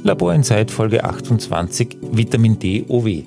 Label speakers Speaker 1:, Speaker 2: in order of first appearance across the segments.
Speaker 1: Labor Insight Folge 28 Vitamin D OW.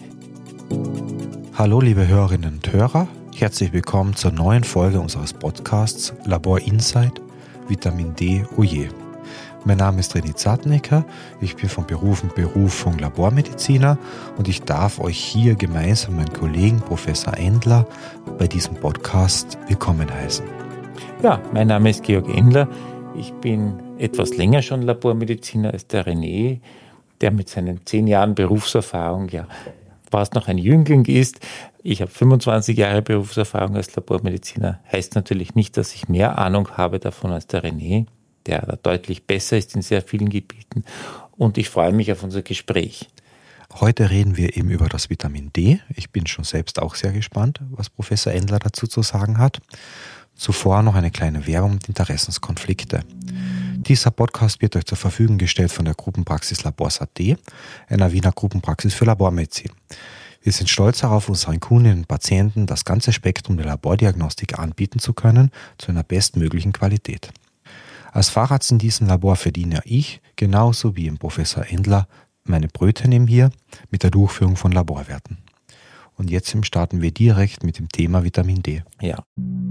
Speaker 2: Hallo liebe Hörerinnen und Hörer, herzlich willkommen zur neuen Folge unseres Podcasts Labor Insight Vitamin D OW. Mein Name ist René Zartnecker, ich bin von Berufung Labormediziner und ich darf euch hier gemeinsam mit meinem Kollegen Professor Endler bei diesem Podcast willkommen heißen.
Speaker 1: Ja, mein Name ist Georg Endler. Ich bin etwas länger schon Labormediziner als der René, der mit seinen 10 Jahren Berufserfahrung ja fast noch ein Jüngling ist. Ich habe 25 Jahre Berufserfahrung als Labormediziner. Heißt natürlich nicht, dass ich mehr Ahnung habe davon als der René, der da deutlich besser ist in sehr vielen Gebieten. Und ich freue mich auf unser Gespräch.
Speaker 2: Heute reden wir eben über das Vitamin D. Ich bin schon selbst auch sehr gespannt, was Professor Endler dazu zu sagen hat. Zuvor noch eine kleine Werbung und Interessenskonflikte. Dieser Podcast wird euch zur Verfügung gestellt von der Gruppenpraxis Labors.at, einer Wiener Gruppenpraxis für Labormedizin. Wir sind stolz darauf, unseren Kundinnen und Patienten das ganze Spektrum der Labordiagnostik anbieten zu können, zu einer bestmöglichen Qualität. Als Facharzt in diesem Labor verdiene ich, genauso wie im Professor Endler, meine Brötchen eben hier mit der Durchführung von Laborwerten. Und jetzt starten wir direkt mit dem Thema Vitamin D.
Speaker 1: Ja.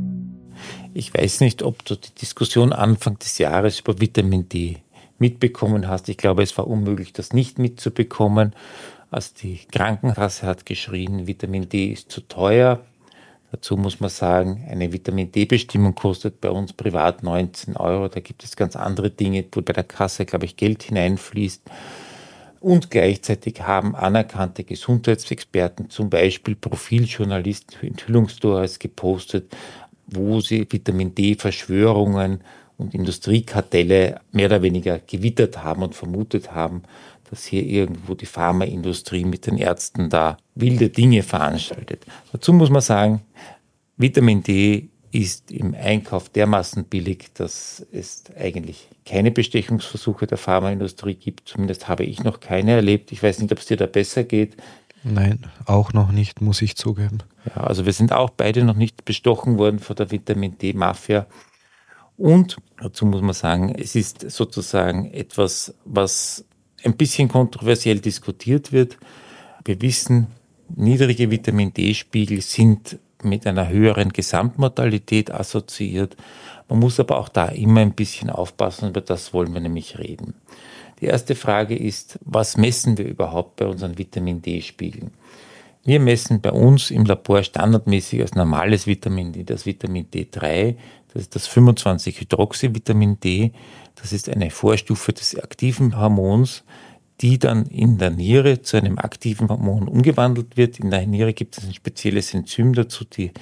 Speaker 1: Ich weiß nicht, ob du die Diskussion Anfang des Jahres über Vitamin D mitbekommen hast. Ich glaube, es war unmöglich, das nicht mitzubekommen. Also die Krankenkasse hat geschrien, Vitamin D ist zu teuer. Dazu muss man sagen, eine Vitamin D-Bestimmung kostet bei uns privat 19 Euro. Da gibt es ganz andere Dinge, wo bei der Kasse, glaube ich, Geld hineinfließt. Und gleichzeitig haben anerkannte Gesundheitsexperten, zum Beispiel Profiljournalisten für Enthüllungsstories gepostet, wo sie Vitamin D-Verschwörungen und Industriekartelle mehr oder weniger gewittert haben und vermutet haben, dass hier irgendwo die Pharmaindustrie mit den Ärzten da wilde Dinge veranstaltet. Dazu muss man sagen, Vitamin D ist im Einkauf dermaßen billig, dass es eigentlich keine Bestechungsversuche der Pharmaindustrie gibt. Zumindest habe ich noch keine erlebt. Ich weiß nicht, ob es dir da besser geht.
Speaker 2: Nein, auch noch nicht, muss ich zugeben.
Speaker 1: Ja, also wir sind auch beide noch nicht bestochen worden von der Vitamin D-Mafia. Und dazu muss man sagen, es ist sozusagen etwas, was ein bisschen kontroversiell diskutiert wird. Wir wissen, niedrige Vitamin D-Spiegel sind mit einer höheren Gesamtmortalität assoziiert. Man muss aber auch da immer ein bisschen aufpassen, über das wollen wir nämlich reden. Die erste Frage ist, was messen wir überhaupt bei unseren Vitamin D-Spiegeln? Wir messen bei uns im Labor standardmäßig als normales Vitamin D, das Vitamin D3, das ist das 25-Hydroxyvitamin D, das ist eine Vorstufe des aktiven Hormons, die dann in der Niere zu einem aktiven Hormon umgewandelt wird. In der Niere gibt es ein spezielles Enzym dazu, die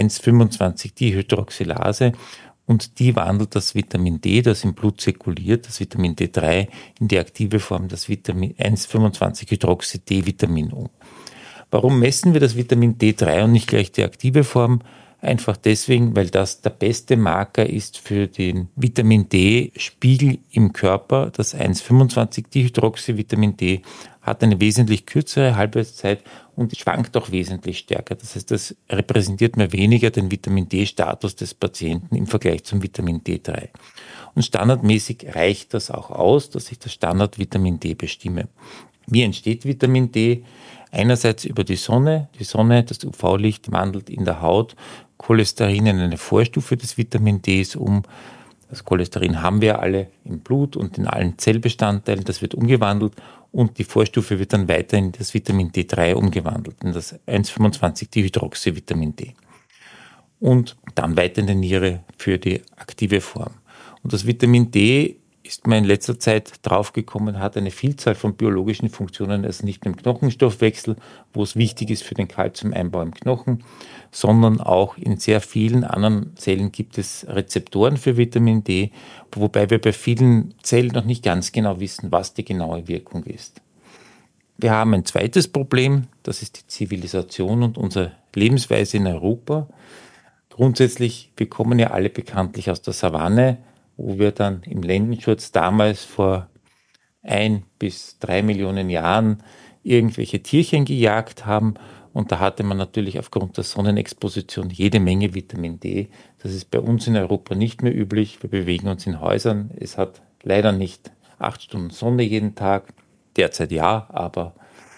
Speaker 1: 1,25-Dihydroxylase, und die wandelt das Vitamin D, das im Blut zirkuliert, das Vitamin D3, in die aktive Form, das Vitamin 1,25-Hydroxy-D-Vitamin um. Warum messen wir das Vitamin D3 und nicht gleich die aktive Form? Einfach deswegen, weil das der beste Marker ist für den Vitamin D-Spiegel im Körper. Das 1,25-Dihydroxyvitamin D hat eine wesentlich kürzere Halbwertszeit und schwankt auch wesentlich stärker. Das heißt, das repräsentiert mir weniger den Vitamin D-Status des Patienten im Vergleich zum Vitamin D3. Und standardmäßig reicht das auch aus, dass ich das Standard-Vitamin D bestimme. Wie entsteht Vitamin D? Einerseits über die Sonne. Die Sonne, das UV-Licht, wandelt in der Haut Cholesterin in eine Vorstufe des Vitamin Ds um. Das Cholesterin haben wir alle im Blut und in allen Zellbestandteilen. Das wird umgewandelt und die Vorstufe wird dann weiter in das Vitamin D3 umgewandelt, in das 1,25-Dihydroxyvitamin D. Und dann weiter in die Niere für die aktive Form. Und das Vitamin D ist man in letzter Zeit draufgekommen, hat eine Vielzahl von biologischen Funktionen, also nicht nur im Knochenstoffwechsel, wo es wichtig ist für den Kalziumeinbau im Knochen, sondern auch in sehr vielen anderen Zellen gibt es Rezeptoren für Vitamin D, wobei wir bei vielen Zellen noch nicht ganz genau wissen, was die genaue Wirkung ist. Wir haben ein zweites Problem, das ist die Zivilisation und unsere Lebensweise in Europa. Grundsätzlich, wir kommen ja alle bekanntlich aus der Savanne, wo wir dann im Lendenschutz damals vor 1 bis 3 Millionen Jahren irgendwelche Tierchen gejagt haben. Und da hatte man natürlich aufgrund der Sonnenexposition jede Menge Vitamin D. Das ist bei uns in Europa nicht mehr üblich. Wir bewegen uns in Häusern. Es hat leider nicht 8 Stunden Sonne jeden Tag. Derzeit ja, aber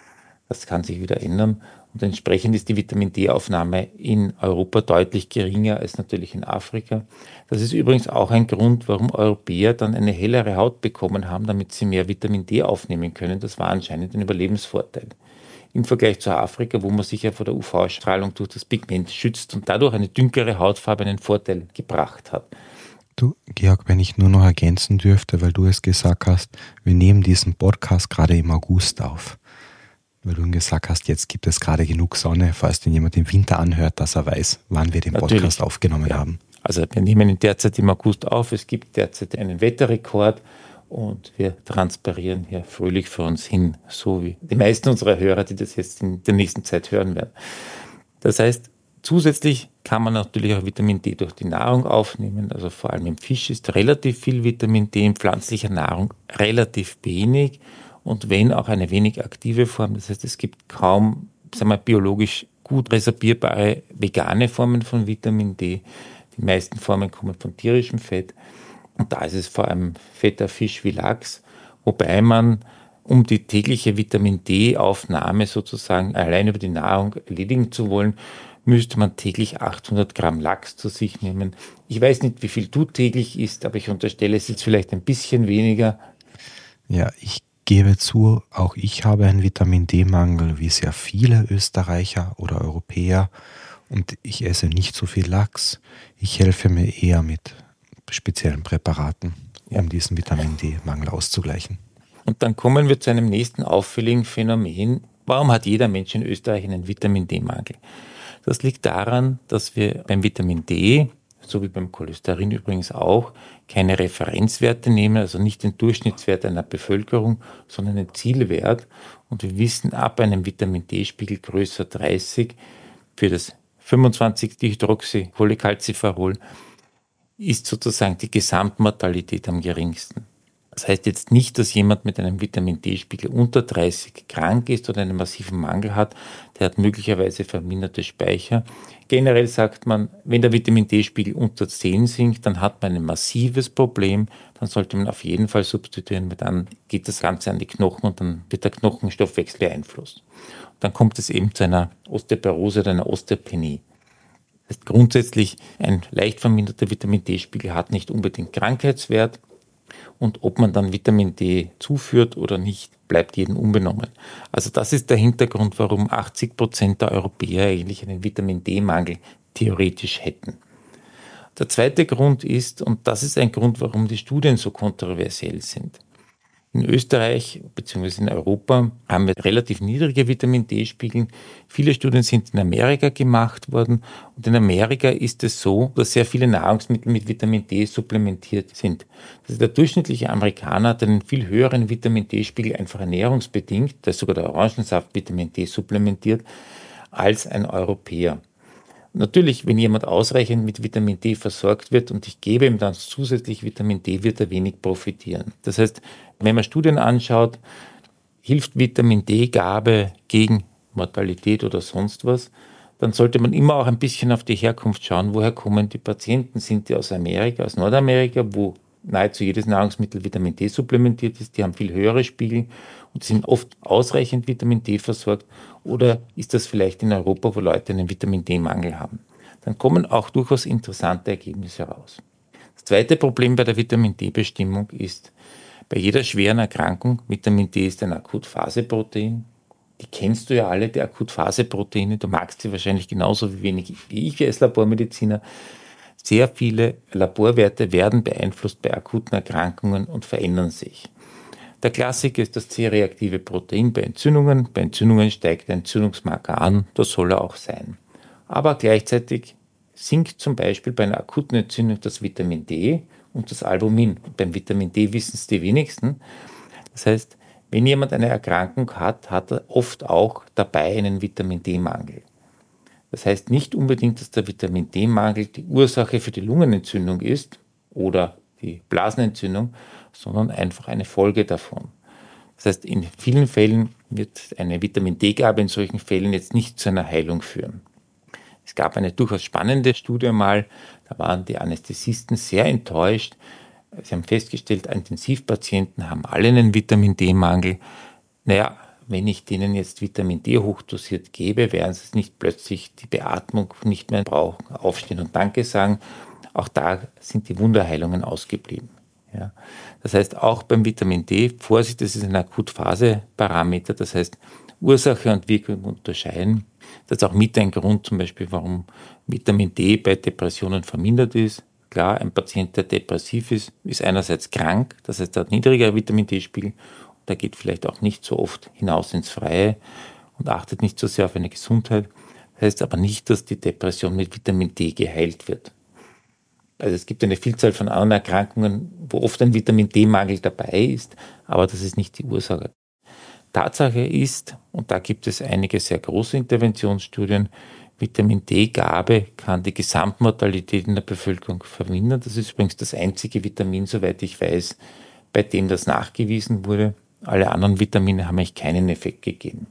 Speaker 1: das kann sich wieder ändern. Und entsprechend ist die Vitamin-D-Aufnahme in Europa deutlich geringer als natürlich in Afrika. Das ist übrigens auch ein Grund, warum Europäer dann eine hellere Haut bekommen haben, damit sie mehr Vitamin-D aufnehmen können. Das war anscheinend ein Überlebensvorteil. Im Vergleich zu Afrika, wo man sich ja vor der UV-Strahlung durch das Pigment schützt und dadurch eine dünkere Hautfarbe einen Vorteil gebracht hat.
Speaker 2: Du, Georg, wenn ich nur noch ergänzen dürfte, weil du es gesagt hast, wir nehmen diesen Podcast gerade im August auf. Weil du gesagt hast, jetzt gibt es gerade genug Sonne, falls den jemand im Winter anhört, dass er weiß, wann wir den Podcast aufgenommen haben.
Speaker 1: Also wir nehmen ihn derzeit im August auf. Es gibt derzeit einen Wetterrekord und wir transpirieren hier fröhlich vor uns hin, so wie die meisten unserer Hörer, die das jetzt in der nächsten Zeit hören werden. Das heißt, zusätzlich kann man natürlich auch Vitamin D durch die Nahrung aufnehmen. Also vor allem im Fisch ist relativ viel Vitamin D, in pflanzlicher Nahrung relativ wenig. Und wenn auch eine wenig aktive Form, das heißt, es gibt kaum, sagen wir, biologisch gut resorbierbare vegane Formen von Vitamin D. Die meisten Formen kommen von tierischem Fett. Und da ist es vor allem fetter Fisch wie Lachs, wobei man, um die tägliche Vitamin D-Aufnahme sozusagen allein über die Nahrung erledigen zu wollen, müsste man täglich 800 Gramm Lachs zu sich nehmen. Ich weiß nicht, wie viel du täglich isst, aber ich unterstelle, es ist vielleicht ein bisschen weniger.
Speaker 2: Ja, ich gebe zu, auch ich habe einen Vitamin-D-Mangel, wie sehr viele Österreicher oder Europäer, und ich esse nicht so viel Lachs. Ich helfe mir eher mit speziellen Präparaten, um diesen Vitamin-D-Mangel auszugleichen.
Speaker 1: Und dann kommen wir zu einem nächsten auffälligen Phänomen. Warum hat jeder Mensch in Österreich einen Vitamin-D-Mangel? Das liegt daran, dass wir beim Vitamin D, so wie beim Cholesterin übrigens auch, keine Referenzwerte nehmen, also nicht den Durchschnittswert einer Bevölkerung, sondern den Zielwert. Und wir wissen, ab einem Vitamin-D-Spiegel größer 30 für das 25-Dihydroxycholecalciferol ist sozusagen die Gesamtmortalität am geringsten. Das heißt jetzt nicht, dass jemand mit einem Vitamin-D-Spiegel unter 30 krank ist oder einen massiven Mangel hat. Der hat möglicherweise verminderte Speicher. Generell sagt man, wenn der Vitamin-D-Spiegel unter 10 sinkt, dann hat man ein massives Problem. Dann sollte man auf jeden Fall substituieren, weil dann geht das Ganze an die Knochen und dann wird der Knochenstoffwechsel beeinflusst. Dann kommt es eben zu einer Osteoporose oder einer Osteopenie. Das heißt, grundsätzlich ein leicht verminderter Vitamin-D-Spiegel hat nicht unbedingt Krankheitswert. Und ob man dann Vitamin D zuführt oder nicht, bleibt jedem unbenommen. Also das ist der Hintergrund, warum 80% der Europäer eigentlich einen Vitamin D-Mangel theoretisch hätten. Der zweite Grund ist, und das ist ein Grund, warum die Studien so kontroversiell sind. In Österreich bzw. in Europa haben wir relativ niedrige Vitamin-D-Spiegel. Viele Studien sind in Amerika gemacht worden. Und in Amerika ist es so, dass sehr viele Nahrungsmittel mit Vitamin-D supplementiert sind. Also der durchschnittliche Amerikaner hat einen viel höheren Vitamin-D-Spiegel, einfach ernährungsbedingt, da ist sogar der Orangensaft Vitamin-D supplementiert, als ein Europäer. Natürlich, wenn jemand ausreichend mit Vitamin D versorgt wird und ich gebe ihm dann zusätzlich Vitamin D, wird er wenig profitieren. Das heißt, wenn man Studien anschaut, hilft Vitamin D-Gabe gegen Mortalität oder sonst was, dann sollte man immer auch ein bisschen auf die Herkunft schauen. Woher kommen die Patienten? Sind die aus Amerika, aus Nordamerika, wo nahezu jedes Nahrungsmittel Vitamin D supplementiert ist? Die haben viel höhere Spiegel und sind oft ausreichend Vitamin D versorgt. Oder ist das vielleicht in Europa, wo Leute einen Vitamin D-Mangel haben? Dann kommen auch durchaus interessante Ergebnisse heraus. Das zweite Problem bei der Vitamin D-Bestimmung ist, bei jeder schweren Erkrankung, Vitamin D ist ein Akutphaseprotein, die kennst du ja alle, die Akutphaseproteine, du magst sie wahrscheinlich genauso wenig wie ich als Labormediziner. Sehr viele Laborwerte werden beeinflusst bei akuten Erkrankungen und verändern sich. Der Klassiker ist das C-reaktive Protein bei Entzündungen. Bei Entzündungen steigt der Entzündungsmarker an, das soll er auch sein. Aber gleichzeitig sinkt zum Beispiel bei einer akuten Entzündung das Vitamin D und das Albumin. Beim Vitamin D wissen es die wenigsten. Das heißt, wenn jemand eine Erkrankung hat, hat er oft auch dabei einen Vitamin D-Mangel. Das heißt nicht unbedingt, dass der Vitamin D-Mangel die Ursache für die Lungenentzündung ist oder die Blasenentzündung, sondern einfach eine Folge davon. Das heißt, in vielen Fällen wird eine Vitamin-D-Gabe in solchen Fällen jetzt nicht zu einer Heilung führen. Es gab eine durchaus spannende Studie mal, da waren die Anästhesisten sehr enttäuscht. Sie haben festgestellt, Intensivpatienten haben alle einen Vitamin-D-Mangel. Naja, wenn ich denen jetzt Vitamin D hochdosiert gebe, werden sie nicht plötzlich die Beatmung nicht mehr brauchen, aufstehen und Danke sagen. Auch da sind die Wunderheilungen ausgeblieben. Ja. Das heißt, auch beim Vitamin D, Vorsicht, das ist ein Akutphase-Parameter, das heißt, Ursache und Wirkung unterscheiden. Das ist auch mit ein Grund zum Beispiel, warum Vitamin D bei Depressionen vermindert ist. Klar, ein Patient, der depressiv ist einerseits krank, das heißt, er hat niedriger Vitamin D-Spiegel, der geht vielleicht auch nicht so oft hinaus ins Freie und achtet nicht so sehr auf eine Gesundheit. Das heißt aber nicht, dass die Depression mit Vitamin D geheilt wird. Also es gibt eine Vielzahl von anderen Erkrankungen, wo oft ein Vitamin D-Mangel dabei ist, aber das ist nicht die Ursache. Tatsache ist, und da gibt es einige sehr große Interventionsstudien, Vitamin D-Gabe kann die Gesamtmortalität in der Bevölkerung vermindern. Das ist übrigens das einzige Vitamin, soweit ich weiß, bei dem das nachgewiesen wurde. Alle anderen Vitamine haben eigentlich keinen Effekt gegeben.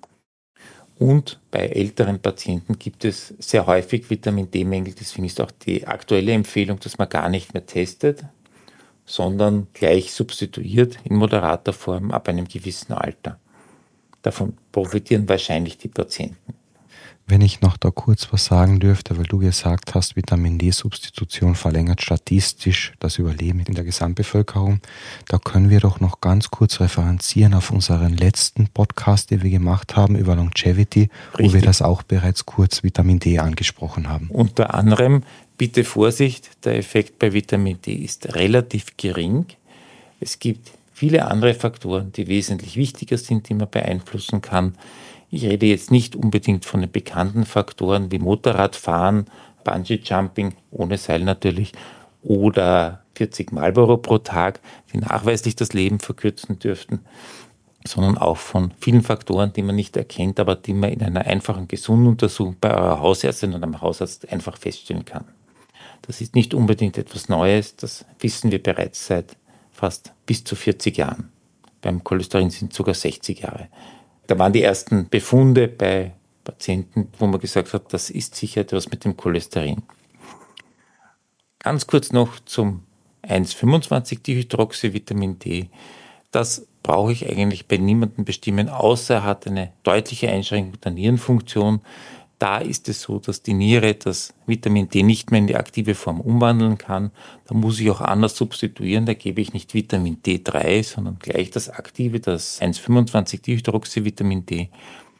Speaker 1: Und bei älteren Patienten gibt es sehr häufig Vitamin D-Mängel. Deswegen ist auch die aktuelle Empfehlung, dass man gar nicht mehr testet, sondern gleich substituiert in moderater Form ab einem gewissen Alter. Davon profitieren wahrscheinlich die Patienten.
Speaker 2: Wenn ich noch da kurz was sagen dürfte, weil du gesagt hast, Vitamin D-Substitution verlängert statistisch das Überleben in der Gesamtbevölkerung, da können wir doch noch ganz kurz referenzieren auf unseren letzten Podcast, den wir gemacht haben über Longevity,
Speaker 1: Richtig.
Speaker 2: Wo wir das auch bereits kurz Vitamin D angesprochen haben.
Speaker 1: Unter anderem, bitte Vorsicht, der Effekt bei Vitamin D ist relativ gering. Es gibt viele andere Faktoren, die wesentlich wichtiger sind, die man beeinflussen kann. Ich rede jetzt nicht unbedingt von den bekannten Faktoren wie Motorradfahren, Bungee-Jumping, ohne Seil natürlich, oder 40 Marlboro pro Tag, die nachweislich das Leben verkürzen dürften, sondern auch von vielen Faktoren, die man nicht erkennt, aber die man in einer einfachen Gesunduntersuchung bei eurer Hausärztin oder einem Hausarzt einfach feststellen kann. Das ist nicht unbedingt etwas Neues, das wissen wir bereits seit fast bis zu 40 Jahren. Beim Cholesterin sind es sogar 60 Jahre. Da waren die ersten Befunde bei Patienten, wo man gesagt hat, das ist sicher etwas mit dem Cholesterin. Ganz kurz noch zum 1,25-Dihydroxyvitamin D. Das brauche ich eigentlich bei niemandem bestimmen, außer er hat eine deutliche Einschränkung der Nierenfunktion. Da ist es so, dass die Niere das Vitamin D nicht mehr in die aktive Form umwandeln kann. Da muss ich auch anders substituieren. Da gebe ich nicht Vitamin D3, sondern gleich das aktive, das 1,25-Dihydroxyvitamin D.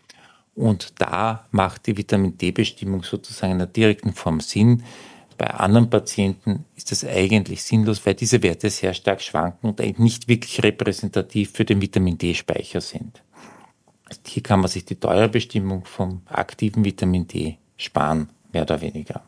Speaker 1: Und da macht die Vitamin D-Bestimmung sozusagen in der direkten Form Sinn. Bei anderen Patienten ist das eigentlich sinnlos, weil diese Werte sehr stark schwanken und eigentlich nicht wirklich repräsentativ für den Vitamin D-Speicher sind. Hier kann man sich die teure Bestimmung vom aktiven Vitamin D sparen, mehr oder weniger.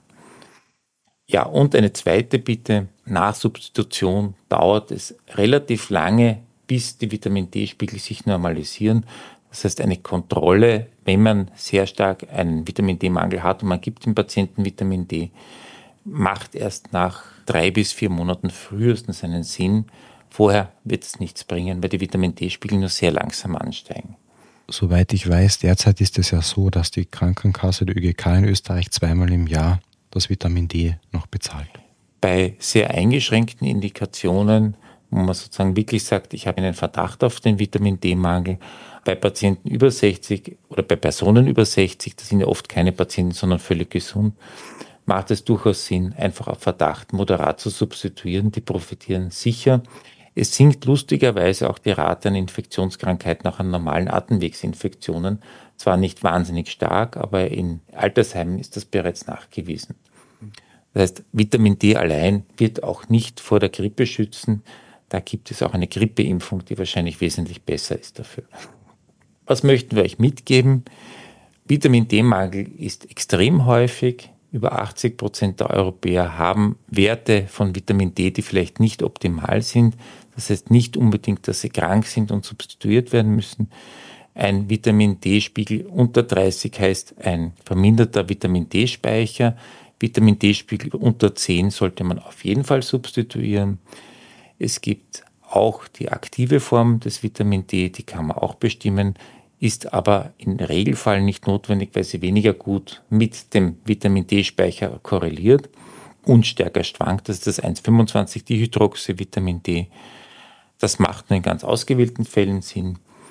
Speaker 1: Ja, und eine zweite Bitte, nach Substitution dauert es relativ lange, bis die Vitamin D-Spiegel sich normalisieren. Das heißt, eine Kontrolle, wenn man sehr stark einen Vitamin D-Mangel hat und man gibt dem Patienten Vitamin D, macht erst nach 3 bis 4 Monaten frühestens einen Sinn. Vorher wird es nichts bringen, weil die Vitamin D-Spiegel nur sehr langsam ansteigen.
Speaker 2: Soweit ich weiß, derzeit ist es ja so, dass die Krankenkasse, die ÖGK in Österreich, 2-mal im Jahr das Vitamin D noch bezahlt.
Speaker 1: Bei sehr eingeschränkten Indikationen, wo man sozusagen wirklich sagt, ich habe einen Verdacht auf den Vitamin D-Mangel, bei Patienten über 60 oder bei Personen über 60, das sind ja oft keine Patienten, sondern völlig gesund, macht es durchaus Sinn, einfach auf Verdacht moderat zu substituieren. Die profitieren sicher. Es sinkt lustigerweise auch die Rate an Infektionskrankheiten, auch an normalen Atemwegsinfektionen. Zwar nicht wahnsinnig stark, aber in Altersheimen ist das bereits nachgewiesen. Das heißt, Vitamin D allein wird auch nicht vor der Grippe schützen. Da gibt es auch eine Grippeimpfung, die wahrscheinlich wesentlich besser ist dafür. Was möchten wir euch mitgeben? Vitamin D-Mangel ist extrem häufig. Über 80% der Europäer haben Werte von Vitamin D, die vielleicht nicht optimal sind. Das heißt nicht unbedingt, dass sie krank sind und substituiert werden müssen. Ein Vitamin D-Spiegel unter 30 heißt ein verminderter Vitamin D-Speicher. Vitamin D-Spiegel unter 10 sollte man auf jeden Fall substituieren. Es gibt auch die aktive Form des Vitamin D, die kann man auch bestimmen, ist aber im Regelfall nicht notwendig, weil sie weniger gut mit dem Vitamin D-Speicher korreliert und stärker schwankt. Das ist das 1,25-Dihydroxyvitamin D. Das macht nur in ganz ausgewählten Fällen Sinn.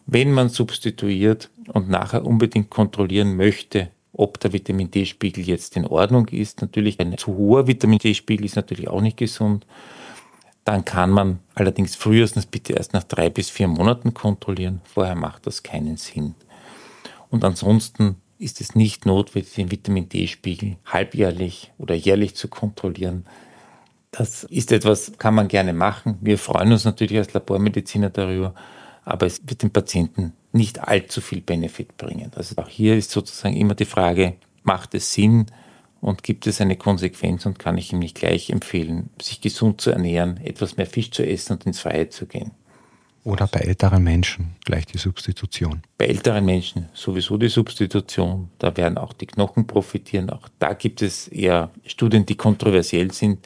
Speaker 1: Wenn man substituiert und nachher unbedingt kontrollieren möchte, ob der Vitamin-D-Spiegel jetzt in Ordnung ist, natürlich ein zu hoher Vitamin-D-Spiegel ist natürlich auch nicht gesund, dann kann man allerdings frühestens bitte erst nach 3 bis 4 Monaten kontrollieren. Vorher macht das keinen Sinn. Und ansonsten ist es nicht notwendig, den Vitamin-D-Spiegel halbjährlich oder jährlich zu kontrollieren. Das ist etwas, kann man gerne machen. Wir freuen uns natürlich als Labormediziner darüber, aber es wird dem Patienten nicht allzu viel Benefit bringen. Also auch hier ist sozusagen immer die Frage, macht es Sinn und gibt es eine Konsequenz und kann ich ihm nicht gleich empfehlen, sich gesund zu ernähren, etwas mehr Fisch zu essen und ins Freie zu gehen.
Speaker 2: Oder bei älteren Menschen gleich die Substitution.
Speaker 1: Bei älteren Menschen sowieso die Substitution, da werden auch die Knochen profitieren. Auch da gibt es eher Studien, die kontroversiell sind.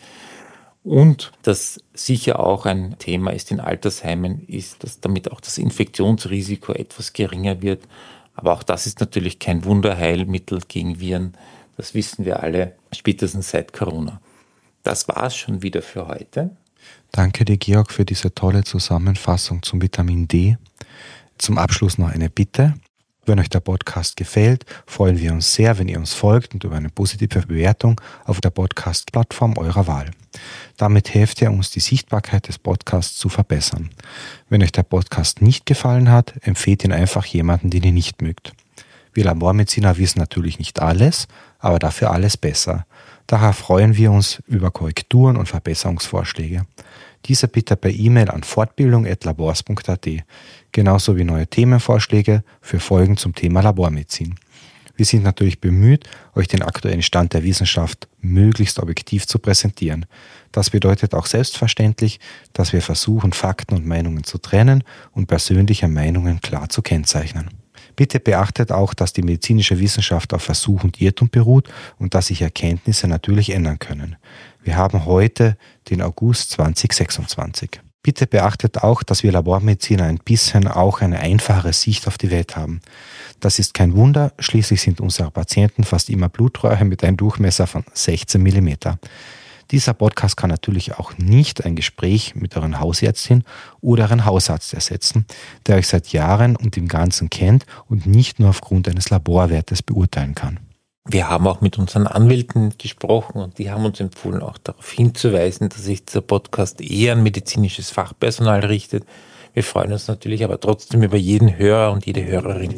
Speaker 1: Und das sicher auch ein Thema ist in Altersheimen, ist, dass damit auch das Infektionsrisiko etwas geringer wird. Aber auch das ist natürlich kein Wunderheilmittel gegen Viren. Das wissen wir alle, spätestens seit Corona. Das war es schon wieder für heute.
Speaker 2: Danke dir, Georg, für diese tolle Zusammenfassung zum Vitamin D. Zum Abschluss noch eine Bitte. Wenn euch der Podcast gefällt, freuen wir uns sehr, wenn ihr uns folgt und über eine positive Bewertung auf der Podcast-Plattform eurer Wahl. Damit helft ihr uns, die Sichtbarkeit des Podcasts zu verbessern. Wenn euch der Podcast nicht gefallen hat, empfehlt ihn einfach jemanden, den ihr nicht mögt. Wir Labormediziner wissen natürlich nicht alles, aber dafür alles besser. Daher freuen wir uns über Korrekturen und Verbesserungsvorschläge. Diese bitte per E-Mail an fortbildung@labors.at, genauso wie neue Themenvorschläge für Folgen zum Thema Labormedizin. Wir sind natürlich bemüht, euch den aktuellen Stand der Wissenschaft möglichst objektiv zu präsentieren. Das bedeutet auch selbstverständlich, dass wir versuchen, Fakten und Meinungen zu trennen und persönliche Meinungen klar zu kennzeichnen. Bitte beachtet auch, dass die medizinische Wissenschaft auf Versuch und Irrtum beruht und dass sich Erkenntnisse natürlich ändern können. Wir haben heute den August 2026. Bitte beachtet auch, dass wir Labormediziner ein bisschen auch eine einfachere Sicht auf die Welt haben. Das ist kein Wunder, schließlich sind unsere Patienten fast immer Blutröhren mit einem Durchmesser von 16 mm. Dieser Podcast kann natürlich auch nicht ein Gespräch mit euren Hausärztin oder euren Hausarzt ersetzen, der euch seit Jahren und im Ganzen kennt und nicht nur aufgrund eines Laborwertes beurteilen kann.
Speaker 1: Wir haben auch mit unseren Anwälten gesprochen und die haben uns empfohlen, auch darauf hinzuweisen, dass sich dieser Podcast eher an medizinisches Fachpersonal richtet. Wir freuen uns natürlich aber trotzdem über jeden Hörer und jede Hörerin.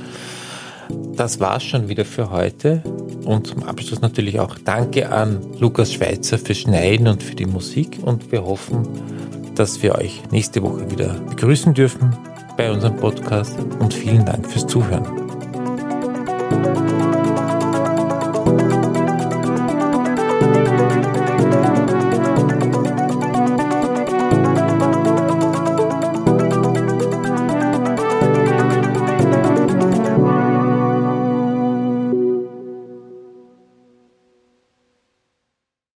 Speaker 1: Das war's schon wieder für heute und zum Abschluss natürlich auch Danke an Lukas Schweizer fürs Schneiden und für die Musik und wir hoffen, dass wir euch nächste Woche wieder begrüßen dürfen bei unserem Podcast und vielen Dank fürs Zuhören.